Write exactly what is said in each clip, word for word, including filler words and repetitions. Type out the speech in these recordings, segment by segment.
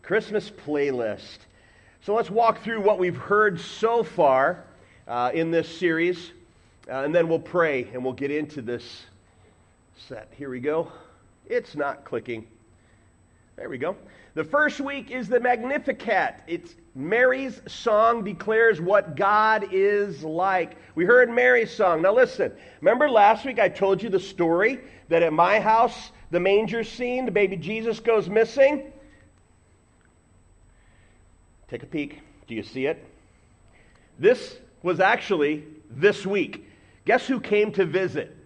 Christmas playlist. So let's walk through what we've heard so far uh, in this series, uh, and then we'll pray and we'll get into this set. Here we go. It's not clicking. There we go. The first week is the Magnificat. It's Mary's song declares what God is like. We heard Mary's song. Now listen, remember last week I told you the story that at my house, the manger scene, the baby Jesus goes missing? Take a peek. Do you see it? This was actually this week. Guess who came to visit?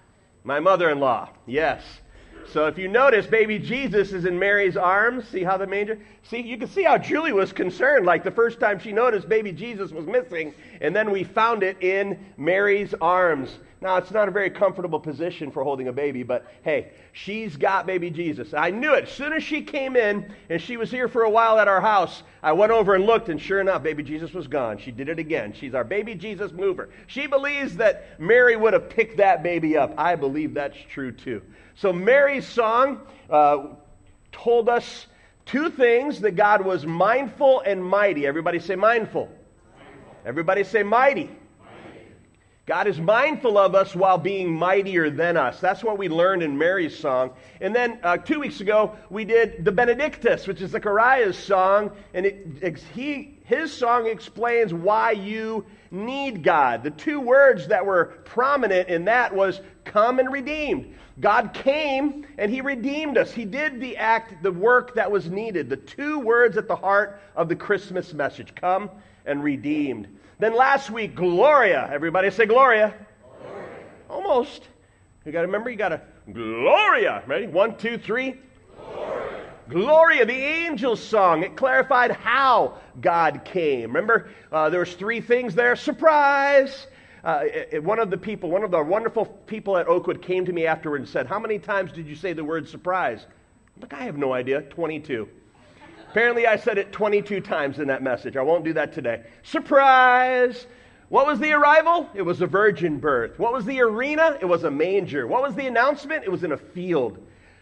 My mother-in-law. Yes. So if you notice, baby Jesus is in Mary's arms. See how the manger... See, you can see how Julie was concerned, like the first time she noticed baby Jesus was missing, and then we found it in Mary's arms. Now, it's not a very comfortable position for holding a baby, but hey, she's got baby Jesus. I knew it. As soon as she came in, and she was here for a while at our house, I went over and looked, and sure enough, baby Jesus was gone. She did it again. She's our baby Jesus mover. She believes that Mary would have picked that baby up. I believe that's true too. So Mary's song uh, told us two things, that God was mindful and mighty. Everybody say mindful. mindful. Everybody say mighty. mighty. God is mindful of us while being mightier than us. That's what we learned in Mary's song. And then uh, two weeks ago, we did the Benedictus, which is Zechariah's song. And it, he, his song explains why you need God. The two words that were prominent in that was come and redeemed. God came and He redeemed us. He did the act, the work that was needed. The two words at the heart of the Christmas message, come and redeemed. Then last week, Gloria. Everybody say Gloria. Gloria. Almost. You got to remember, you got to Gloria. Ready? One, two, three. Gloria. Gloria, the angel's song. It clarified how God came. Remember, uh, there was three things there. Surprise. Uh, it, one of the people, one of the wonderful people at Oakwood came to me afterward and said, how many times did you say the word surprise? I'm like, I have no idea. twenty-two. Apparently I said it twenty-two times in that message. I won't do that today. Surprise! What was the arrival? It was a virgin birth. What was the arena? It was a manger. What was the announcement? It was in a field.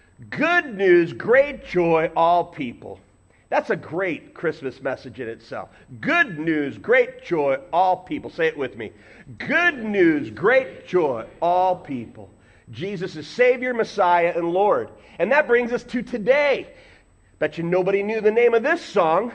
Good news, great joy, all people. That's a great Christmas message in itself. Good news, great joy, all people. Say it with me. Good news, great joy, all people. Jesus is Savior, Messiah, and Lord. And that brings us to today. Bet you nobody knew the name of this song.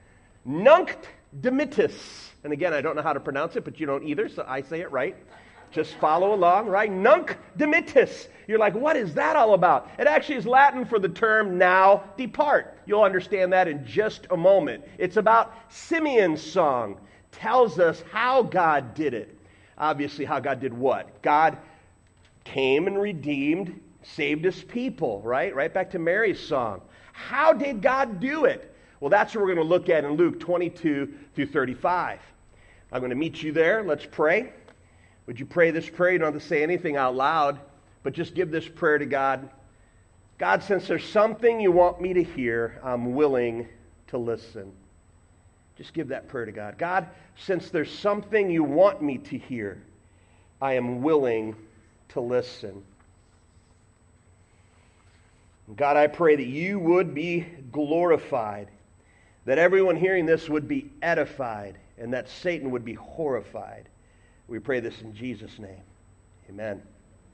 Nunc Dimittis. And again, I don't know how to pronounce it, but you don't either, so I say it right. Just follow along, right? Nunc Dimittis. You're like, what is that all about? It actually is Latin for the term now depart. You'll understand that in just a moment. It's about Simeon's song. Tells us how God did it. Obviously, how God did what? God came and redeemed, saved His people, right? Right back to Mary's song. How did God do it? Well, that's what we're going to look at in Luke twenty-two through thirty-five. I'm going to meet you there. Let's pray. Would you pray this prayer? You don't have to say anything out loud, but just give this prayer to God. God, since there's something you want me to hear, I'm willing to listen. Just give that prayer to God. God, since there's something you want me to hear, I am willing to listen. God, I pray that you would be glorified, that everyone hearing this would be edified, and that Satan would be horrified. We pray this in Jesus' name. Amen.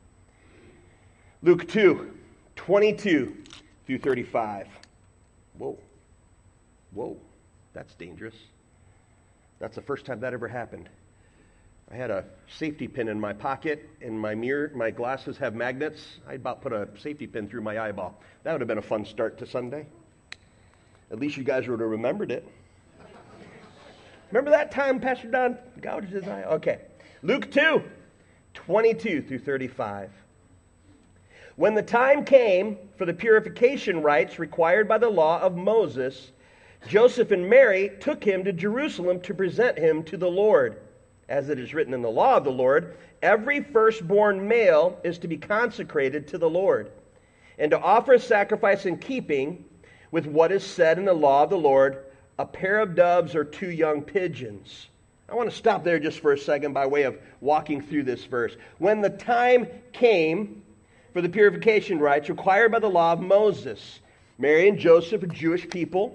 Luke two, twenty-two through thirty-five. Whoa. Whoa. That's dangerous. That's the first time that ever happened. I had a safety pin in my pocket, and my mirror, my glasses have magnets. I about put a safety pin through my eyeball. That would have been a fun start to Sunday. At least you guys would have remembered it. Remember that time Pastor Don gouged his eye? Okay. Luke two, twenty-two through thirty-five. When the time came for the purification rites required by the law of Moses, Joseph and Mary took him to Jerusalem to present him to the Lord. As it is written in the law of the Lord, every firstborn male is to be consecrated to the Lord, and to offer a sacrifice in keeping with what is said in the law of the Lord, a pair of doves or two young pigeons. I want to stop there just for a second by way of walking through this verse. When the time came for the purification rites required by the law of Moses, Mary and Joseph are Jewish people.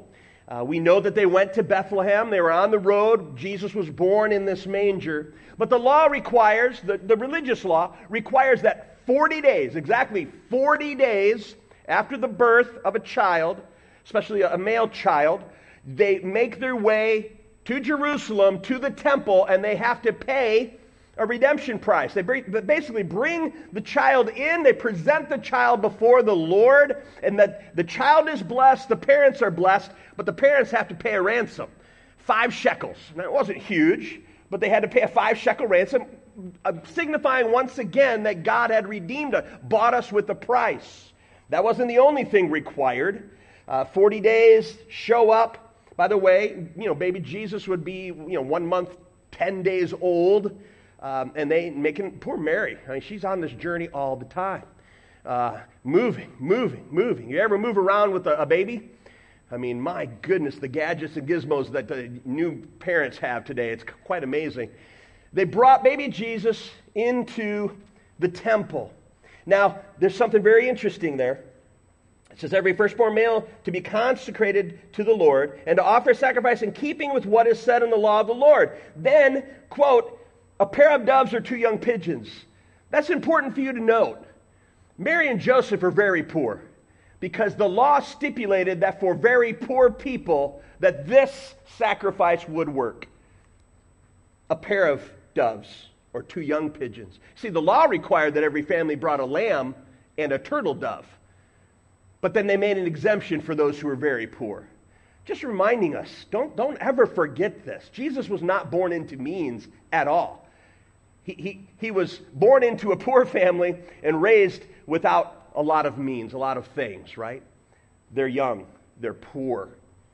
Uh, we know that they went to Bethlehem. They were on the road. Jesus was born in this manger. But the law requires, the, the religious law requires that forty days, exactly forty days after the birth of a child, especially a, a male child, they make their way to Jerusalem, to the temple, and they have to pay a redemption price. They, bring, they basically bring the child in, they present the child before the Lord, and that the child is blessed, the parents are blessed, but the parents have to pay a ransom. Five shekels. Now, it wasn't huge, but they had to pay a five shekel ransom, uh, signifying once again that God had redeemed us, bought us with a price. That wasn't the only thing required. Uh, forty days, show up. By the way, you know, baby Jesus would be, you know, one month, ten days old. Um, and they making, poor Mary, I mean, she's on this journey all the time. Uh, moving, moving, moving. You ever move around with a, a baby? I mean, my goodness, the gadgets and gizmos that the new parents have today, it's quite amazing. They brought baby Jesus into the temple. Now, there's something very interesting there. It says, every firstborn male to be consecrated to the Lord and to offer sacrifice in keeping with what is said in the law of the Lord. Then, quote, a pair of doves or two young pigeons. That's important for you to note. Mary and Joseph are very poor because the law stipulated that for very poor people that this sacrifice would work. A pair of doves or two young pigeons. See, the law required that every family brought a lamb and a turtle dove. But then they made an exemption for those who were very poor. Just reminding us, don't, don't ever forget this. Jesus was not born into means at all. He, he, he was born into a poor family and raised without a lot of means, a lot of things, right? They're young. They're poor.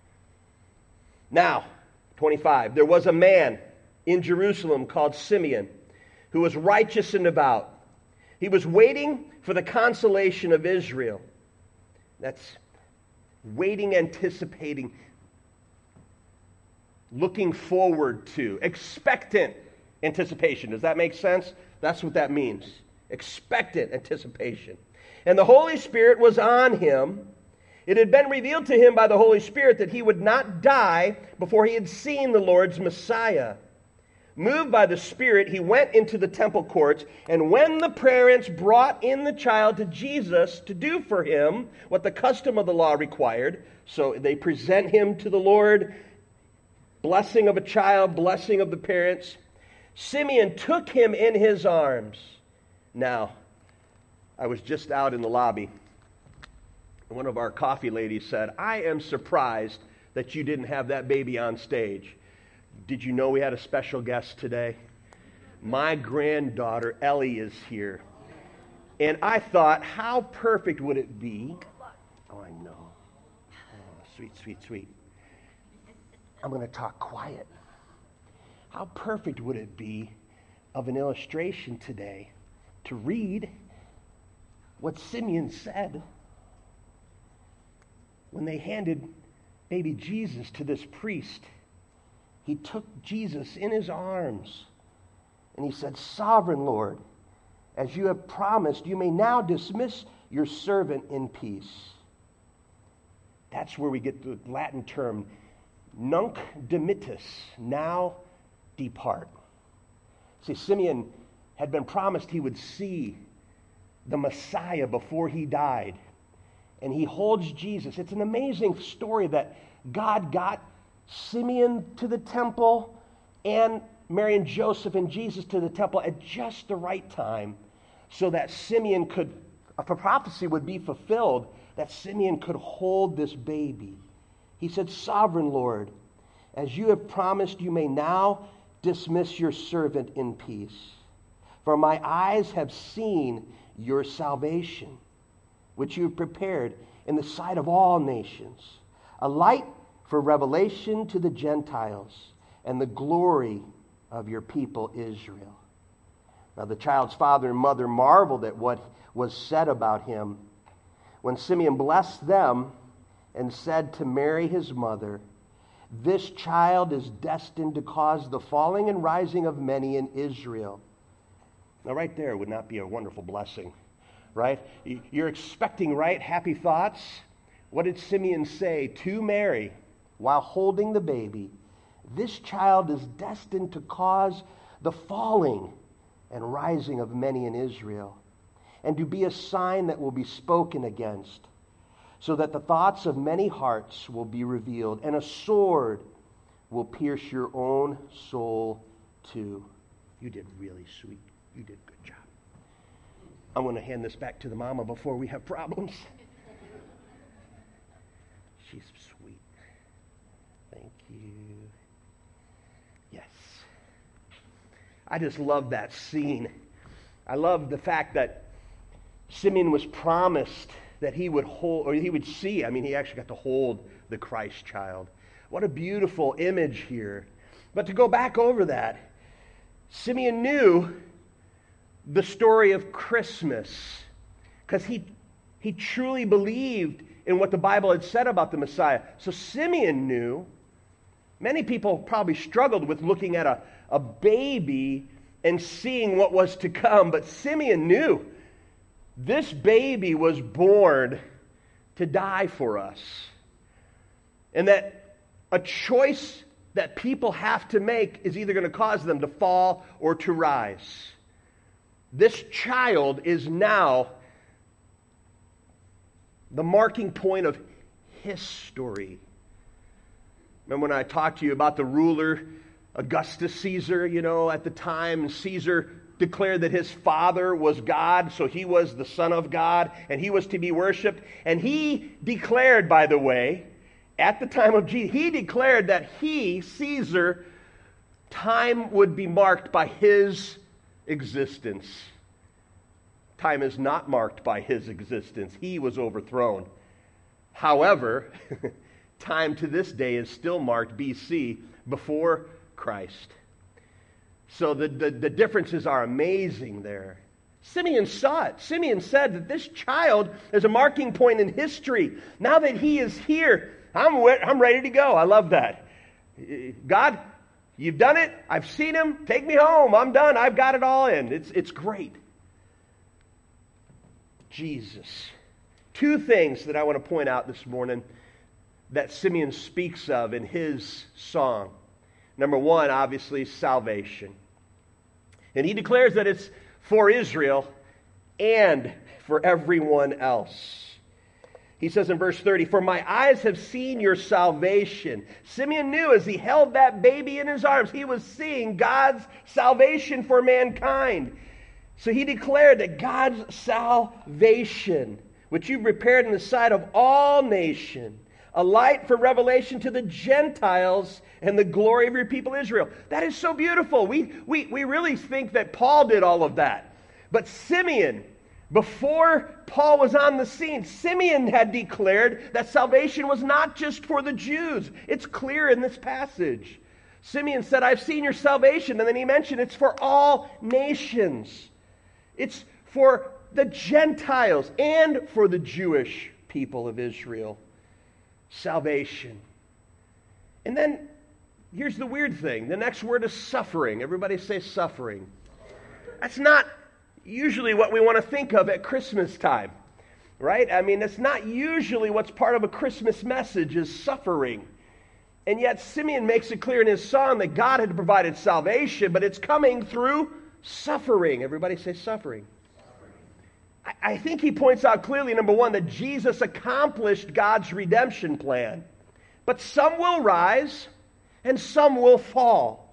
Now, twenty-five, there was a man in Jerusalem called Simeon who was righteous and devout. He was waiting for the consolation of Israel. That's waiting, anticipating, looking forward to, expectant anticipation. Does that make sense? That's what that means. Expectant anticipation. And the Holy Spirit was on him. It had been revealed to him by the Holy Spirit that he would not die before he had seen the Lord's Messiah. Moved by the Spirit, he went into the temple courts, and when the parents brought in the child to Jesus to do for him what the custom of the law required, so they present him to the Lord, blessing of a child, blessing of the parents, Simeon took him in his arms. Now, I was just out in the lobby. One of our coffee ladies said, I am surprised that you didn't have that baby on stage. Did you know we had a special guest today? My granddaughter, Ellie, is here. And I thought, how perfect would it be? Oh, I know. Oh, sweet, sweet, sweet. I'm going to talk quiet. How perfect would it be of an illustration today to read what Simeon said when they handed baby Jesus to this priest. He took Jesus in his arms and he said, Sovereign Lord, as you have promised, you may now dismiss your servant in peace. That's where we get the Latin term, nunc dimittis, now depart. See, Simeon had been promised he would see the Messiah before he died. And he holds Jesus. It's an amazing story that God got Simeon to the temple and Mary and Joseph and Jesus to the temple at just the right time so that Simeon could, a prophecy would be fulfilled, that Simeon could hold this baby. He said, Sovereign Lord, as you have promised, you may now dismiss your servant in peace. For my eyes have seen your salvation, which you have prepared in the sight of all nations, a light for revelation to the Gentiles and the glory of your people Israel. Now the child's father and mother marveled at what was said about him. When Simeon blessed them and said to Mary his mother, This child is destined to cause the falling and rising of many in Israel. Now right there would not be a wonderful blessing, right? You're expecting, right, happy thoughts? What did Simeon say to Mary? while holding the baby, this child is destined to cause the falling and rising of many in Israel, and to be a sign that will be spoken against, so that the thoughts of many hearts will be revealed, and a sword will pierce your own soul too. You did really sweet. You did a good job. I'm going to hand this back to the mama before we have problems. She's sweet. Thank you. Yes. I just love that scene. I love the fact that Simeon was promised that he would hold, or he would see, I mean, he actually got to hold the Christ child. What a beautiful image here. But to go back over that, Simeon knew the story of Christmas because he, he truly believed in what the Bible had said about the Messiah. So Simeon knew. Many people probably struggled with looking at a, a baby and seeing what was to come, but Simeon knew this baby was born to die for us. And that a choice that people have to make is either going to cause them to fall or to rise. This child is now the marking point of history. Remember when I talked to you about the ruler, Augustus Caesar, you know, at the time, and Caesar declared that his father was God, so he was the Son of God, and he was to be worshipped. And he declared, by the way, at the time of Jesus, he declared that he, Caesar, time would be marked by his existence. Time is not marked by his existence. He was overthrown. However, time to this day is still marked B C, before Christ. So the, the, the differences are amazing there. Simeon saw it. Simeon said that this child is a marking point in history. Now that he is here, I'm, I'm ready to go. I love that. God, you've done it. I've seen him. Take me home. I'm done. I've got it all in. It's, it's great. Jesus. Two things that I want to point out this morning that Simeon speaks of in his song. Number one, obviously, salvation. And he declares that it's for Israel and for everyone else. He says in verse thirty, "For my eyes have seen your salvation." Simeon knew as he held that baby in his arms, he was seeing God's salvation for mankind. So he declared that God's salvation, which you prepared in the sight of all nations, a light for revelation to the Gentiles and the glory of your people Israel. That is so beautiful. We, we, we really think that Paul did all of that. But Simeon, before Paul was on the scene, Simeon had declared that salvation was not just for the Jews. It's clear in this passage. Simeon said, "I've seen your salvation." And then he mentioned it's for all nations. It's for the Gentiles and for the Jewish people of Israel. Salvation. And then, here's the weird thing. The next word is suffering. Everybody say suffering. That's not usually what we want to think of at Christmas time, right? I mean, it's not usually what's part of a Christmas message is suffering. And yet Simeon makes it clear in his song that God had provided salvation, but it's coming through suffering. Everybody say suffering. I think he points out clearly, number one, that Jesus accomplished God's redemption plan. But some will rise and some will fall.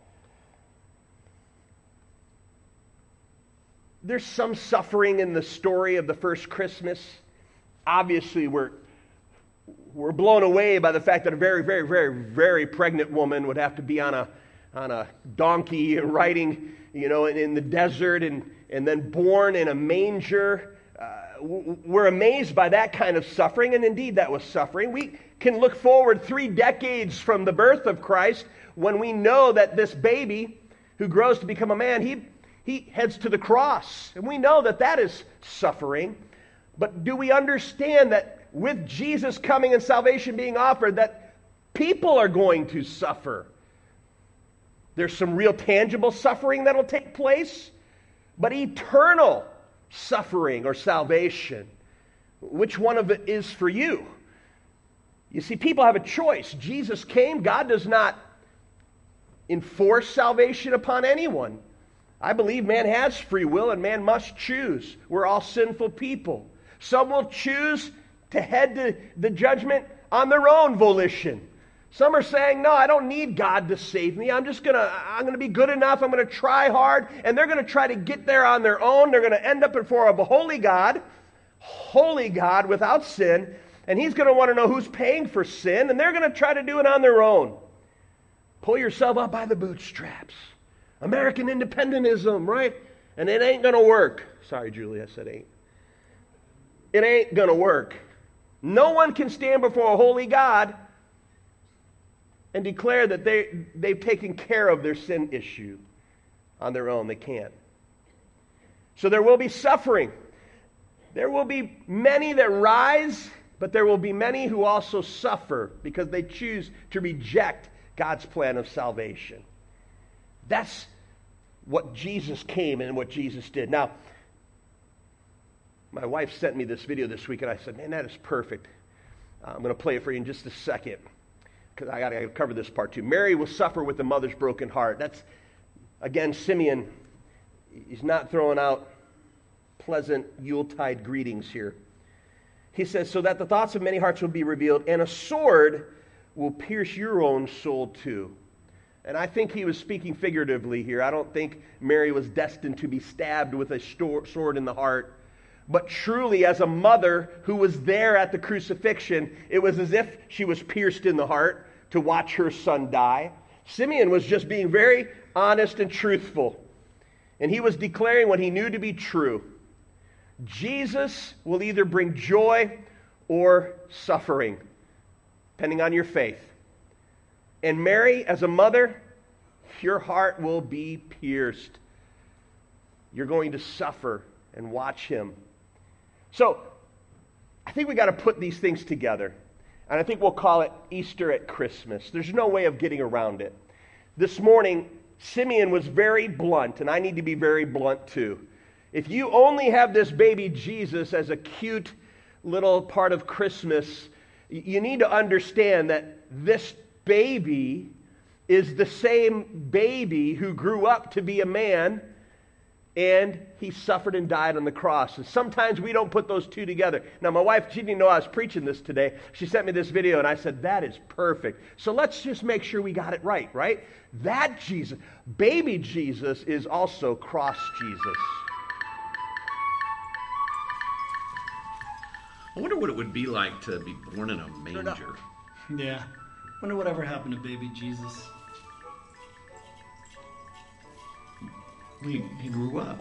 There's some suffering in the story of the first Christmas. Obviously, we're, we're blown away by the fact that a very, very, very, very pregnant woman would have to be on a, on a donkey riding, you know, in, in the desert and, and then born in a manger. Uh, we're amazed by that kind of suffering, and indeed that was suffering. We can look forward three decades from the birth of Christ when we know that this baby who grows to become a man, he, he heads to the cross. And we know that that is suffering. But do we understand that with Jesus coming and salvation being offered, that people are going to suffer? There's some real tangible suffering that will take place, but eternal suffering or salvation. Which one of it is for you? You see, people have a choice. Jesus came. God does not enforce salvation upon anyone. I believe man has free will and man must choose. We're all sinful people. Some will choose to head to the judgment on their own volition. Some are saying, no, I don't need God to save me. I'm just going to, I'm going to be good enough. I'm going to try hard. And they're going to try to get there on their own. They're going to end up before a holy God, holy God without sin. And he's going to want to know who's paying for sin. And they're going to try to do it on their own. Pull yourself up by the bootstraps. American independentism, right? And it ain't going to work. Sorry, Julie, I said ain't. It ain't going to work. No one can stand before a holy God and declare that they, they've taken care of their sin issue on their own. They can't. So there will be suffering. There will be many that rise, but there will be many who also suffer because they choose to reject God's plan of salvation. That's what Jesus came and what Jesus did. Now, my wife sent me this video this week, and I said, man, that is perfect. Uh, I'm going to play it for you in just a second, because I got to cover this part too. Mary will suffer with the mother's broken heart. That's, again, Simeon. He's not throwing out pleasant Yuletide greetings here. He says, so that the thoughts of many hearts will be revealed, and a sword will pierce your own soul too. And I think he was speaking figuratively here. I don't think Mary was destined to be stabbed with a sword in the heart. But truly, as a mother who was there at the crucifixion, it was as if she was pierced in the heart to watch her son die. Simeon was just being very honest and truthful. And he was declaring what he knew to be true. Jesus will either bring joy or suffering, depending on your faith. And Mary, as a mother, your heart will be pierced. You're going to suffer and watch him. So, I think we got to put these things together. And I think we'll call it Easter at Christmas. There's no way of getting around it. This morning, Simeon was very blunt, and I need to be very blunt too. If you only have this baby Jesus as a cute little part of Christmas, you need to understand that this baby is the same baby who grew up to be a man, and he suffered and died on the cross. And sometimes we don't put those two together. Now, my wife, she didn't know I was preaching this today. She sent me this video, and I said, that is perfect. So let's just make sure we got it right, right? That Jesus, baby Jesus, is also cross Jesus. I wonder what it would be like to be born in a manger. Yeah. Wonder whatever happened to baby Jesus. He, he grew up.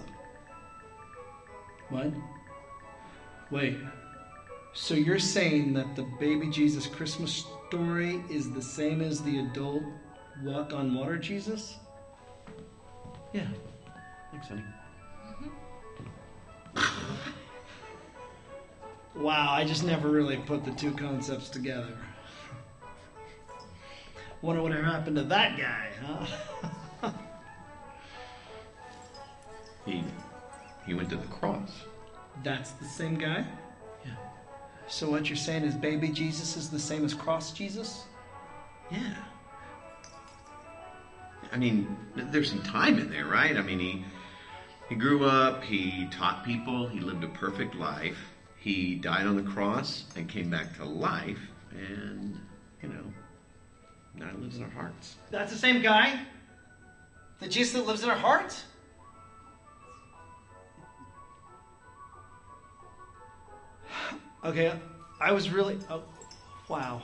What? Wait. So you're saying that the baby Jesus Christmas story is the same as the adult walk on water Jesus? Yeah. Thanks, honey. Wow, I just never really put the two concepts together. Wonder what happened to that guy, huh? He he went to the cross. That's the same guy? Yeah. So what you're saying is baby Jesus is the same as cross Jesus? Yeah. I mean, there's some time in there, right? I mean, he he grew up, he taught people, he lived a perfect life. He died on the cross and came back to life, and, you know, now he lives in our hearts. That's the same guy? The Jesus that lives in our hearts? Okay, I was really... Oh, wow.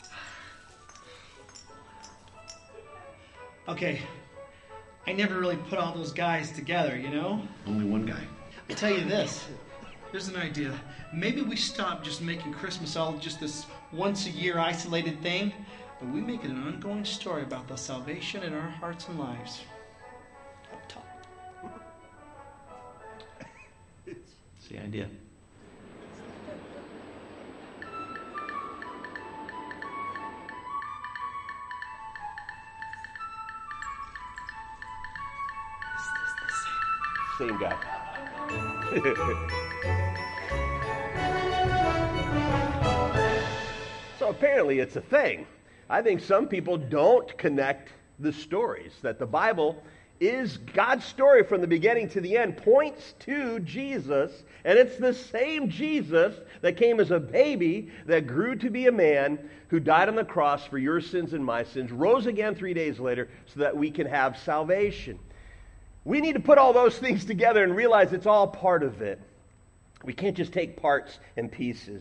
Okay, I never really put all those guys together, you know? Only one guy. I tell you this. Here's an idea. Maybe we stop just making Christmas all just this once-a-year isolated thing, but we make it an ongoing story about the salvation in our hearts and lives. Up top. That's the idea. Same guy. So So apparently it's a thing. I think some people don't connect the stories, that the Bible is God's story from the beginning to the end, points to Jesus, and it's the same Jesus that came as a baby, that grew to be a man, who died on the cross for your sins and my sins, rose again three days later so that we can have salvation. We need to put all those things together and realize it's all part of it. We can't just take parts and pieces.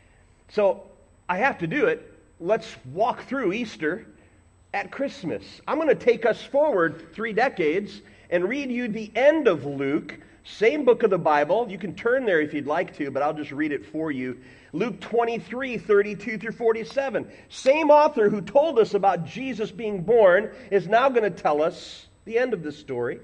So I have to do it. Let's walk through Easter at Christmas. I'm going to take us forward three decades and read you the end of Luke, same book of the Bible. You can turn there if you'd like to, but I'll just read it for you. Luke twenty-three, thirty-two through forty-seven. Same author who told us about Jesus being born is now going to tell us the end of the story.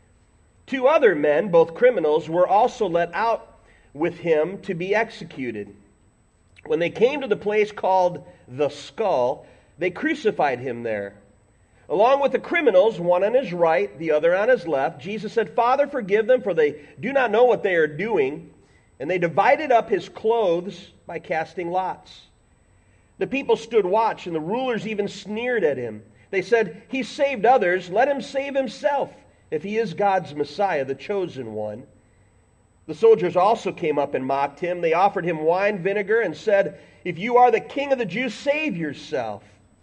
Two other men, both criminals, were also let out with him to be executed. When they came to the place called the Skull, they crucified him there. Along with the criminals, one on his right, the other on his left, Jesus said, "Father, forgive them, for they do not know what they are doing." And they divided up his clothes by casting lots. The people stood watch, and the rulers even sneered at him. They said, "He saved others, let him save himself, if he is God's Messiah, the chosen one." The soldiers also came up and mocked him. They offered him wine vinegar and said, "If you are the king of the Jews, save yourself."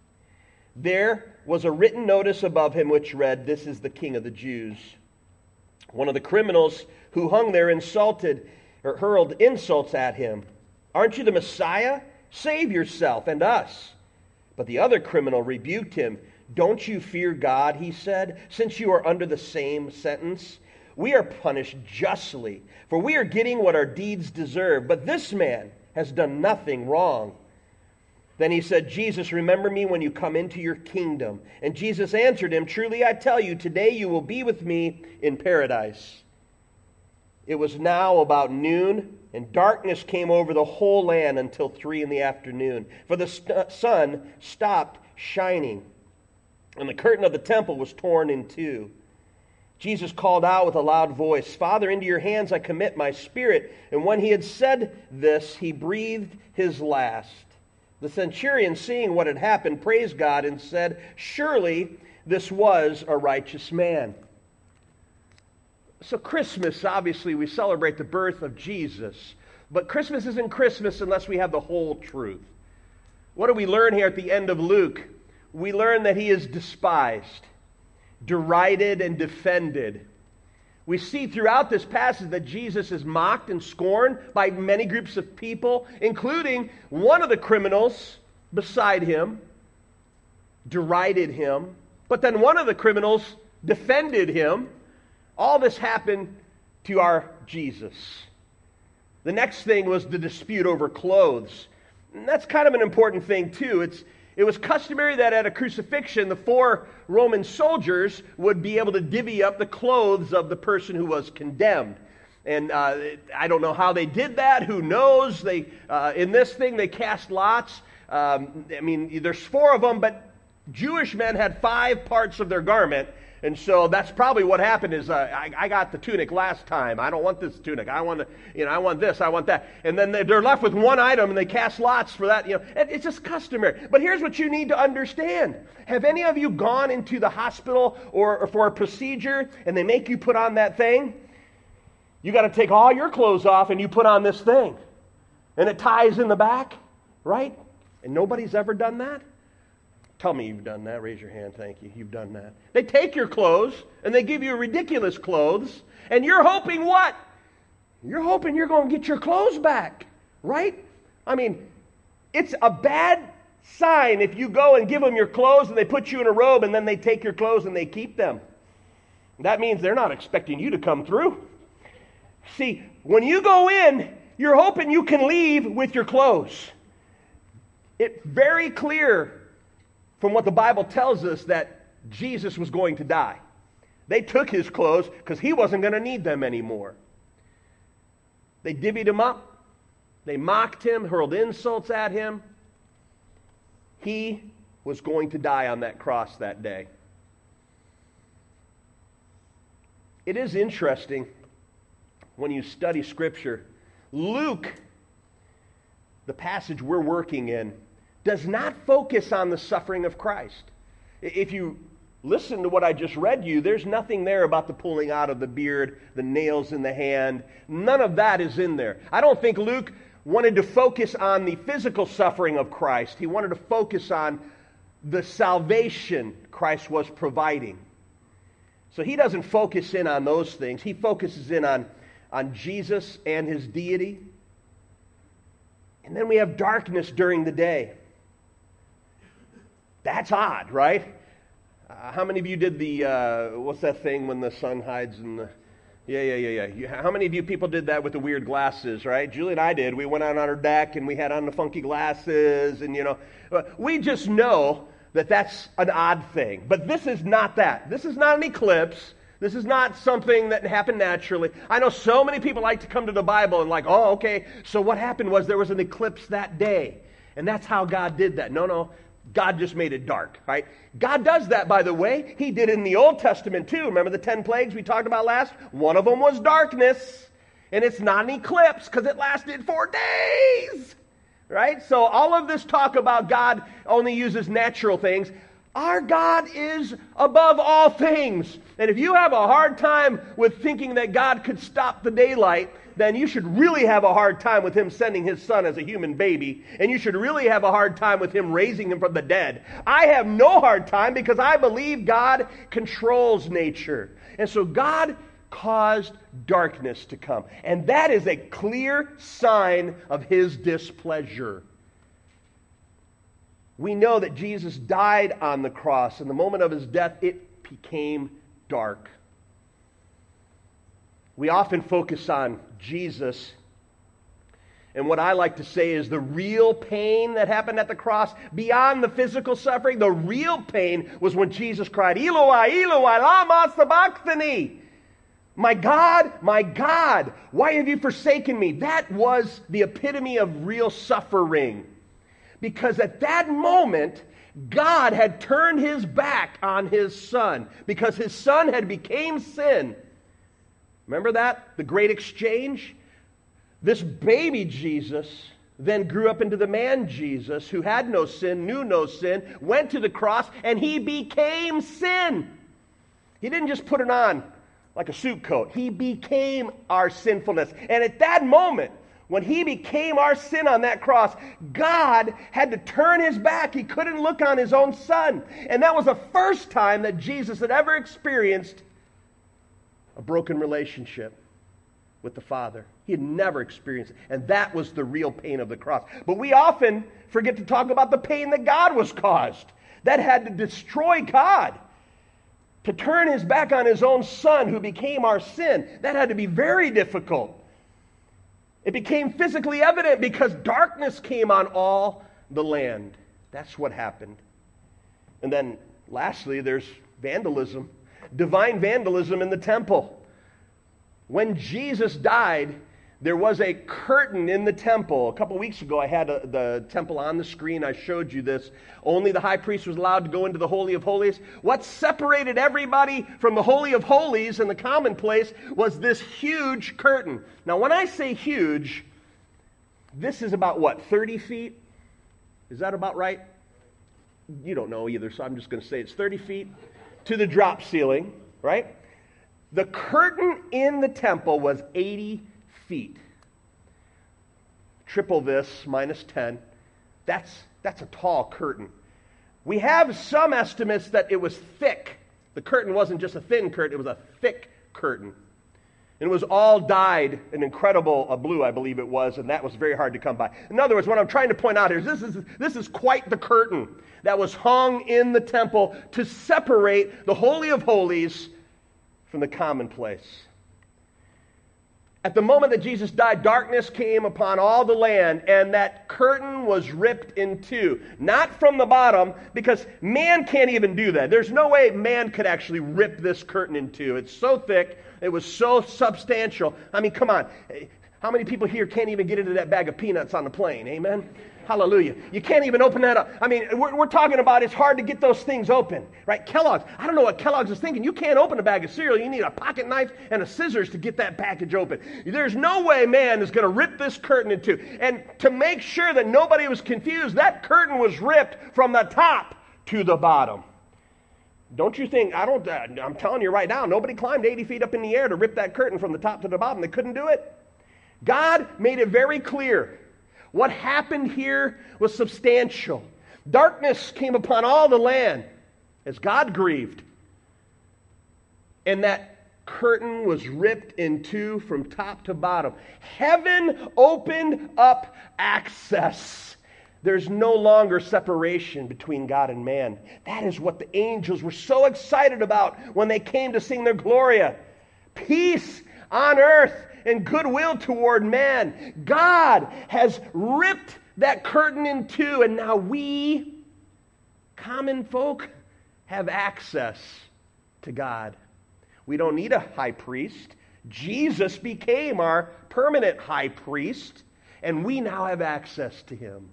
There was a written notice above him which read, "This is the King of the Jews." One of the criminals who hung there insulted or hurled insults at him. "Aren't you the Messiah? Save yourself and us." But the other criminal rebuked him. "Don't you fear God," he said, "since you are under the same sentence? We are punished justly, for we are getting what our deeds deserve. But this man has done nothing wrong." Then he said, "Jesus, remember me when you come into your kingdom." And Jesus answered him, "Truly I tell you, today you will be with me in paradise." It was now about noon, and darkness came over the whole land until three in the afternoon. For the st- sun stopped shining, and the curtain of the temple was torn in two. Jesus called out with a loud voice, "Father, into your hands I commit my spirit." And when he had said this, he breathed his last. The centurion, seeing what had happened, praised God and said, "Surely this was a righteous man." So Christmas, obviously, we celebrate the birth of Jesus. But Christmas isn't Christmas unless we have the whole truth. What do we learn here at the end of Luke? We learn that he is despised, derided, and defended. We see throughout this passage that Jesus is mocked and scorned by many groups of people, including one of the criminals beside him, derided him, but then one of the criminals defended him. All this happened to our Jesus. The next thing was the dispute over clothes. And that's kind of an important thing too. It's It was customary that at a crucifixion, the four Roman soldiers would be able to divvy up the clothes of the person who was condemned. And uh, I don't know how they did that. Who knows? They uh, in this thing, they cast lots. Um, I mean, there's four of them, but Jewish men had five parts of their garment. And so that's probably what happened is uh, I, I got the tunic last time. I don't want this tunic. I want to, you know, I want this. I want that. And then they're left with one item, and they cast lots for that. You know, it, it's just customary. But here's what you need to understand: have any of you gone into the hospital or, or for a procedure, and they make you put on that thing? You got to take all your clothes off, and you put on this thing, and it ties in the back, right? And nobody's ever done that. Tell me you've done that. Raise your hand. Thank you. You've done that. They take your clothes and they give you ridiculous clothes, and you're hoping what? You're hoping you're going to get your clothes back, right? I mean, it's a bad sign if you go and give them your clothes and they put you in a robe and then they take your clothes and they keep them. That means they're not expecting you to come through. See, when you go in, you're hoping you can leave with your clothes. It's very clear from what the Bible tells us that Jesus was going to die. They took his clothes because he wasn't going to need them anymore. They divvied him up. They mocked him, hurled insults at him. He was going to die on that cross that day. It is interesting when you study Scripture. Luke, the passage we're working in, does not focus on the suffering of Christ. If you listen to what I just read you, there's nothing there about the pulling out of the beard, the nails in the hand. None of that is in there. I don't think Luke wanted to focus on the physical suffering of Christ. He wanted to focus on the salvation Christ was providing. So he doesn't focus in on those things. He focuses in on, on Jesus and his deity. And then we have darkness during the day. That's odd, right? Uh, how many of you did the, uh, what's that thing when the sun hides in the... Yeah, yeah, yeah, yeah. You, how many of you people did that with the weird glasses, right? Julie and I did. We went out on our deck and we had on the funky glasses and, you know, we just know that that's an odd thing. But this is not that. This is not an eclipse. This is not something that happened naturally. I know so many people like to come to the Bible and like, oh, okay, so what happened was there was an eclipse that day. And that's how God did that. No, no. God just made it dark, right? God does that, by the way. He did it in the Old Testament, too. Remember the ten plagues we talked about last? One of them was darkness. And it's not an eclipse because it lasted for days, right? So all of this talk about God only uses natural things. Our God is above all things. And if you have a hard time with thinking that God could stop the daylight, then you should really have a hard time with him sending his son as a human baby. And you should really have a hard time with him raising him from the dead. I have no hard time because I believe God controls nature. And so God caused darkness to come. And that is a clear sign of his displeasure. We know that Jesus died on the cross. In the moment of his death, it became dark. We often focus on Jesus. And what I like to say is the real pain that happened at the cross, beyond the physical suffering, the real pain was when Jesus cried, Eloi, Eloi, lama sabachthani. My God, my God, why have you forsaken me? That was the epitome of real suffering. Because at that moment, God had turned his back on his son. Because his son had become sin. Remember that? The great exchange? This baby Jesus then grew up into the man Jesus who had no sin, knew no sin, went to the cross, and he became sin. He didn't just put it on like a suit coat. He became our sinfulness. And at that moment, when he became our sin on that cross, God had to turn his back. He couldn't look on his own son. And that was the first time that Jesus had ever experienced a broken relationship with the Father. He had never experienced it. And that was the real pain of the cross. But we often forget to talk about the pain that God was caused. That had to destroy God. To turn his back on his own son who became our sin. That had to be very difficult. It became physically evident because darkness came on all the land. That's what happened. And then lastly, there's vandalism. Divine vandalism in the temple. When Jesus died, there was a curtain in the temple. A couple weeks ago, I had a, the temple on the screen. I showed you this. Only the high priest was allowed to go into the Holy of Holies. What separated everybody from the Holy of Holies and the common place was this huge curtain. Now, when I say huge, this is about what, thirty feet? Is that about right? You don't know either, so I'm just going to say it's thirty feet to the drop ceiling, right? The curtain in the temple was eighty feet. Triple this, minus ten. That's, that's a tall curtain. We have some estimates that it was thick. The curtain wasn't just a thin curtain, it was a thick curtain. And it was all dyed an incredible a blue, I believe it was, and that was very hard to come by. In other words, what I'm trying to point out here is this is, this is quite the curtain that was hung in the temple to separate the Holy of Holies from the commonplace. At the moment that Jesus died, darkness came upon all the land, and that curtain was ripped in two. Not from the bottom, because man can't even do that. There's no way man could actually rip this curtain in two. It's so thick, it was so substantial. I mean, come on. How many people here can't even get into that bag of peanuts on the plane? Amen? Hallelujah. You can't even open that up. I mean, we're, we're talking about it's hard to get those things open, right? Kellogg's. I don't know what Kellogg's is thinking. You can't open a bag of cereal. You need a pocket knife and a scissors to get that package open. There's no way man is going to rip this curtain in two. And to make sure that nobody was confused, that curtain was ripped from the top to the bottom. Don't you think, I don't, uh, I'm telling you right now, nobody climbed eighty feet up in the air to rip that curtain from the top to the bottom. They couldn't do it. God made it very clear. What happened here was substantial. Darkness came upon all the land as God grieved. And that curtain was ripped in two from top to bottom. Heaven opened up access. There's no longer separation between God and man. That is what the angels were so excited about when they came to sing their Gloria. Peace on earth and goodwill toward man. God has ripped that curtain in two, and now we, common folk, have access to God. We don't need a high priest. Jesus became our permanent high priest, and we now have access to him.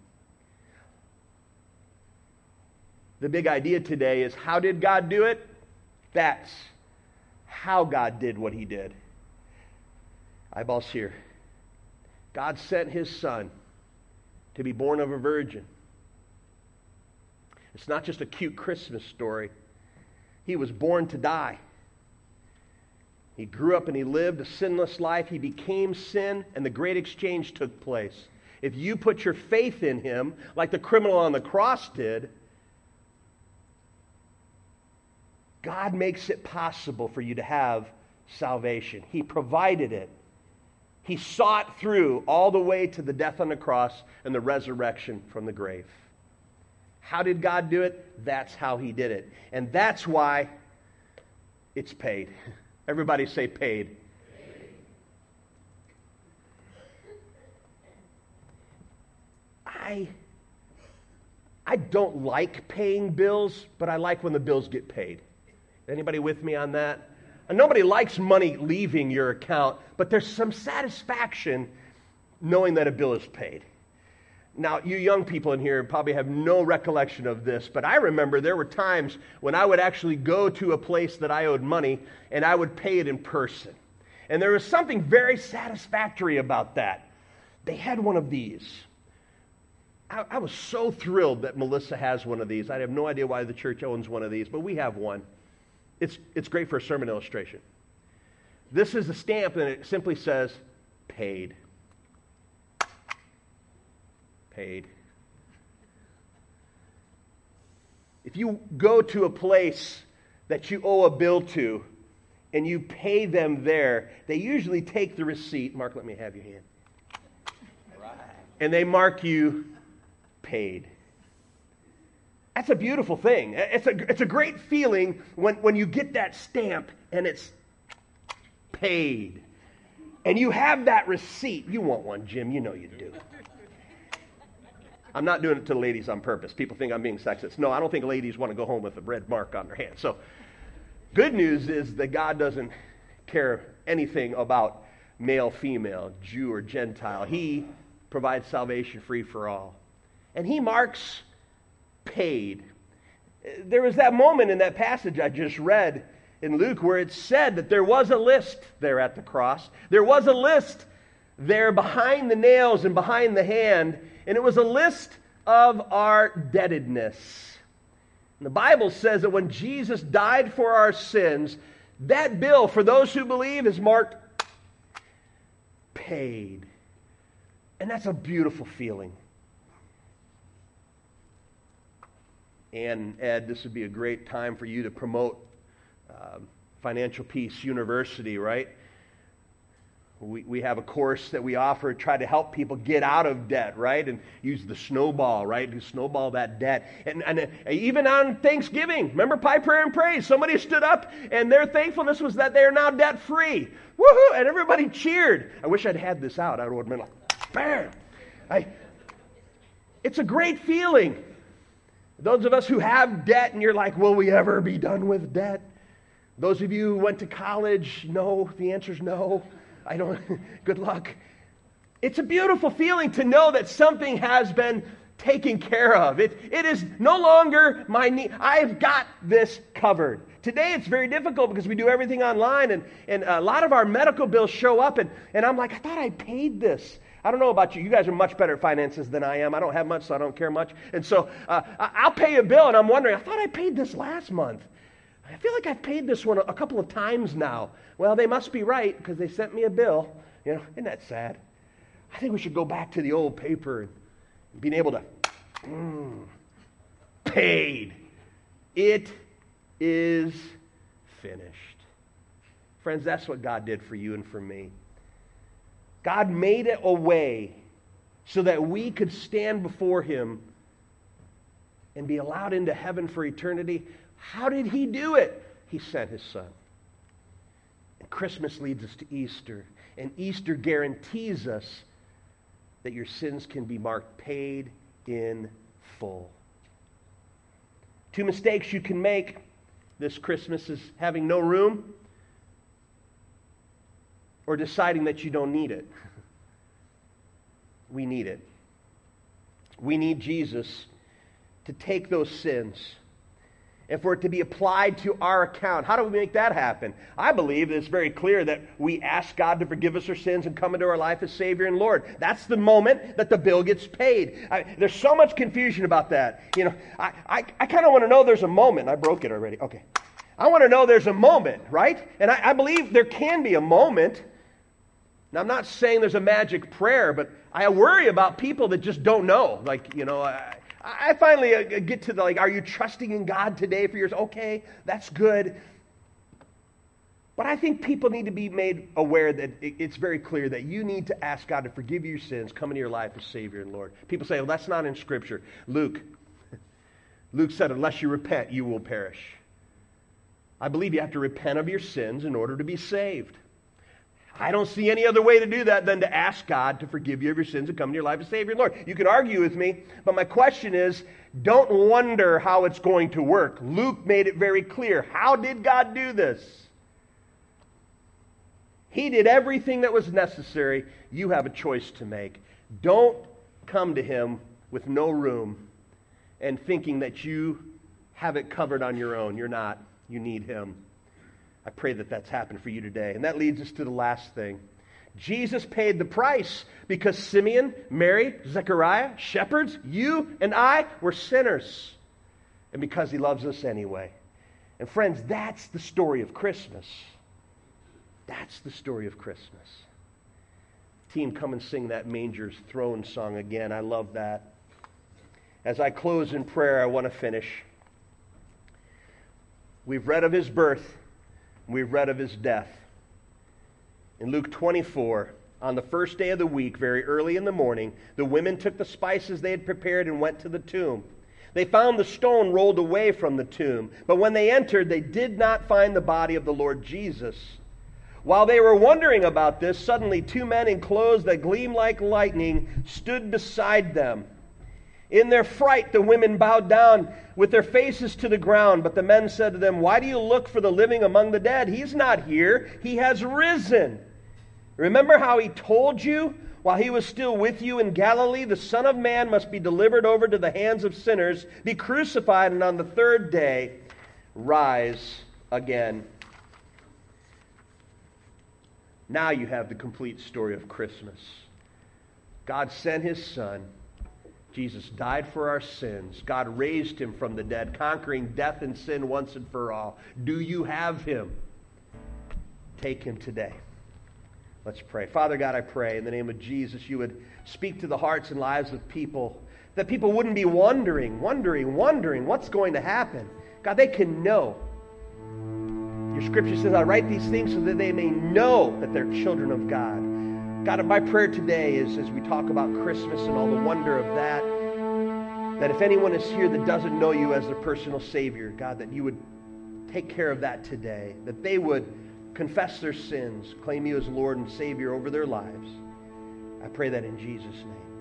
The big idea today is, how did God do it? That's how God did what he did. Eyeballs here. God sent his son to be born of a virgin. It's not just a cute Christmas story. He was born to die. He grew up and he lived a sinless life. He became sin, and the great exchange took place. If you put your faith in him, like the criminal on the cross did, God makes it possible for you to have salvation. He provided it. He saw it through all the way to the death on the cross and the resurrection from the grave. How did God do it? That's how he did it. And that's why it's paid. Everybody say paid. Paid. I, I don't like paying bills, but I like when the bills get paid. Anybody with me on that? And nobody likes money leaving your account, but there's some satisfaction knowing that a bill is paid. Now, you young people in here probably have no recollection of this, but I remember there were times when I would actually go to a place that I owed money, and I would pay it in person. And there was something very satisfactory about that. They had one of these. I, I was so thrilled that Melissa has one of these. I have no idea why the church owns one of these, but we have one. It's, it's great for a sermon illustration. This is a stamp, and it simply says, paid. Paid. If you go to a place that you owe a bill to, and you pay them there, they usually take the receipt. Mark, let me have your hand. Right. And they mark you paid. That's a beautiful thing. It's a, it's a great feeling when, when you get that stamp and it's paid. And you have that receipt. You want one, Jim. You know you do. I'm not doing it to the ladies on purpose. People think I'm being sexist. No, I don't think ladies want to go home with a red mark on their hand. So, good news is that God doesn't care anything about male, female, Jew, or Gentile. He provides salvation free for all. And he marks paid. There was that moment in that passage I just read in Luke where it said that there was a list there at the cross. There was a list there behind the nails and behind the hand, and it was a list of our indebtedness. And the Bible says that when Jesus died for our sins, that bill, for those who believe, is marked paid. And that's a beautiful feeling. And Ed, this would be a great time for you to promote um, Financial Peace University, right? We, we have a course that we offer to try to help people get out of debt, right? And use the snowball, right? To snowball that debt. And, and uh, even on Thanksgiving, remember Pie, Prayer, and Praise? Somebody stood up and their thankfulness was that they are now debt-free. Woohoo! And everybody cheered. I wish I'd had this out. I would have been like, bam! I, it's a great feeling. Those of us who have debt and you're like, will we ever be done with debt? Those of you who went to college, no. The answer is no. I don't. Good luck. It's a beautiful feeling to know that something has been taken care of. It, it is no longer my need. I've got this covered. Today it's very difficult because we do everything online, and, and a lot of our medical bills show up, and, and I'm like, I thought I paid this. I don't know about you. You guys are much better at finances than I am. I don't have much, so I don't care much. And so uh, I'll pay a bill, and I'm wondering, I thought I paid this last month. I feel like I've paid this one a couple of times now. Well, they must be right because they sent me a bill. You know, isn't that sad? I think we should go back to the old paper and being able to, mm, paid. It is finished. Friends, that's what God did for you and for me. God made it a way so that we could stand before Him and be allowed into heaven for eternity. How did He do it? He sent His Son. And Christmas leads us to Easter. And Easter guarantees us that your sins can be marked paid in full. Two mistakes you can make this Christmas is having no room or deciding that you don't need it. We need it. We need Jesus to take those sins and for it to be applied to our account. How do we make that happen? I believe that it's very clear that we ask God to forgive us our sins and come into our life as Savior and Lord. That's the moment that the bill gets paid. I, there's so much confusion about that. You know, I, I, I kind of want to know there's a moment. I broke it already. Okay. I want to know there's a moment, right? And I, I believe there can be a moment. Now, I'm not saying there's a magic prayer, but I worry about people that just don't know. Like, you know, I, I finally uh, get to the, like, are you trusting in God today for yours? Okay, that's good. But I think people need to be made aware that it, it's very clear that you need to ask God to forgive your sins, come into your life as Savior and Lord. People say, well, that's not in Scripture. Luke, Luke said, unless you repent, you will perish. I believe you have to repent of your sins in order to be saved. I don't see any other way to do that than to ask God to forgive you of your sins and come into your life as Savior and Lord. You can argue with me, but my question is, don't wonder how it's going to work. Luke made it very clear. How did God do this? He did everything that was necessary. You have a choice to make. Don't come to Him with no room and thinking that you have it covered on your own. You're not. You need Him. I pray that that's happened for you today. And that leads us to the last thing. Jesus paid the price because Simeon, Mary, Zechariah, shepherds, you and I were sinners. And because He loves us anyway. And friends, that's the story of Christmas. That's the story of Christmas. Team, come and sing that Manger's Throne song again. I love that. As I close in prayer, I want to finish. We've read of His birth. We've read of His death. In Luke twenty-four, on the first day of the week, very early in the morning, the women took the spices they had prepared and went to the tomb. They found the stone rolled away from the tomb, but when they entered, they did not find the body of the Lord Jesus. While they were wondering about this, suddenly two men in clothes that gleamed like lightning stood beside them. In their fright, the women bowed down with their faces to the ground. But the men said to them, why do you look for the living among the dead? He's not here. He has risen. Remember how He told you while He was still with you in Galilee? The Son of Man must be delivered over to the hands of sinners, be crucified, and on the third day rise again. Now you have the complete story of Christmas. God sent His Son. Jesus died for our sins. God raised Him from the dead, conquering death and sin once and for all. Do you have Him? Take Him today. Let's pray. Father God, I pray in the name of Jesus, You would speak to the hearts and lives of people, that people wouldn't be wondering, wondering, wondering what's going to happen. God, they can know. Your Scripture says, I write these things so that they may know that they're children of God. God, my prayer today is, as we talk about Christmas and all the wonder of that, that if anyone is here that doesn't know You as their personal Savior, God, that You would take care of that today, that they would confess their sins, claim You as Lord and Savior over their lives. I pray that in Jesus' name.